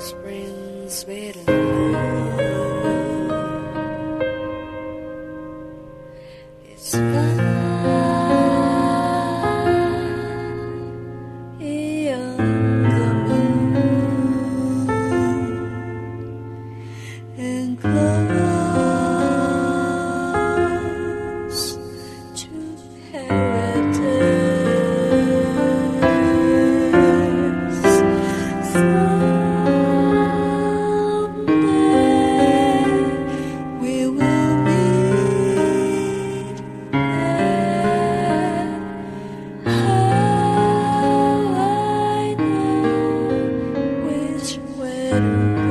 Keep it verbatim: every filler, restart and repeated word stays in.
Springs sweet love. It's fine beyond the moon and close to paradise. Someday we will meet there. How I know which way to